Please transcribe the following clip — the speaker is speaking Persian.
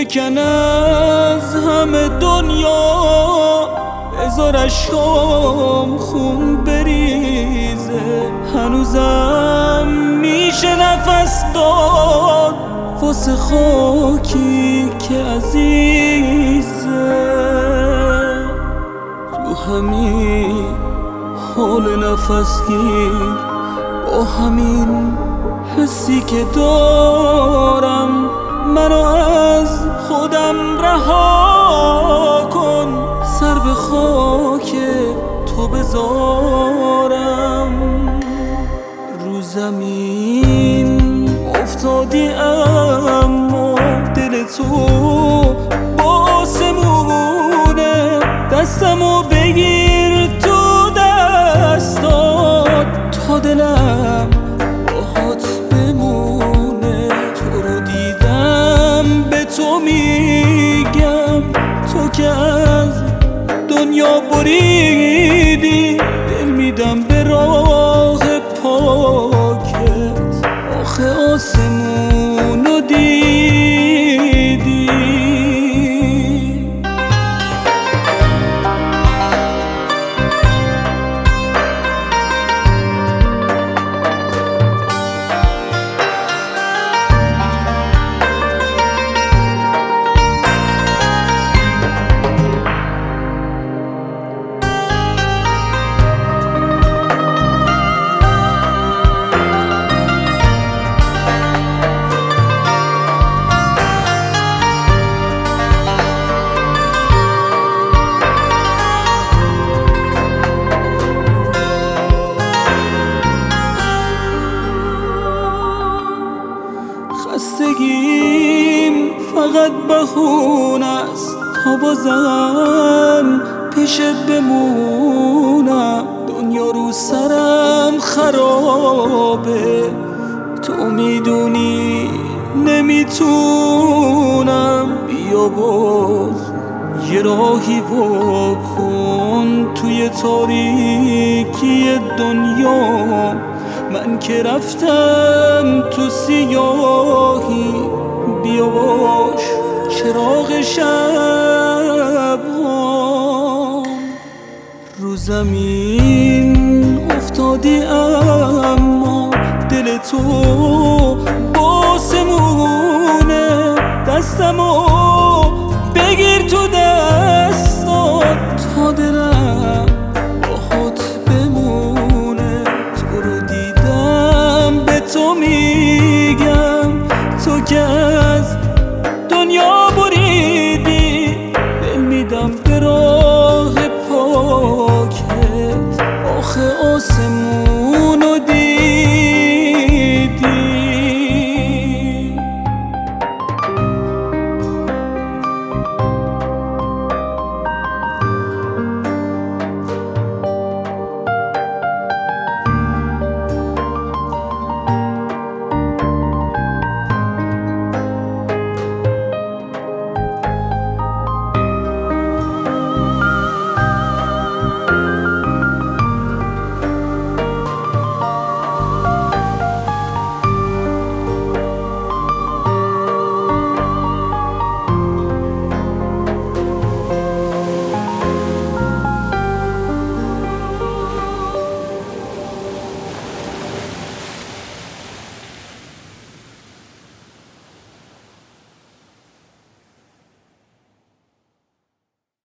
بکن از همه دنیا، بذار اشکام خون بریزه. هنوزم میشه نفس داد واسه خاکی که عزیزه. تو همین حال نفس گیر، با همین حسی که دارم، منو از خودم رها کن، سر به خاک تو بذارم. رو زمین افتادی اما دل تو با آسمونه. دستمو بگیر تو دستات تا دلم باهات بمونه. تو رو دیدم به تو میگم، تو که از دنیا بریدی، دل میدم به راه پاکت. آخه آسمونو دیدی. خستگیم فقط بهونه است تا بازم پیشت بمونم. دنیا رو سرم خرابه، تو میدونی نمیتونم. بیا باز یه راهی واکن توی تاریکی دنیا. من که رفتم تو سیاهی، بیا باش چراغ شب ها. رو زمین افتادی اما دل تو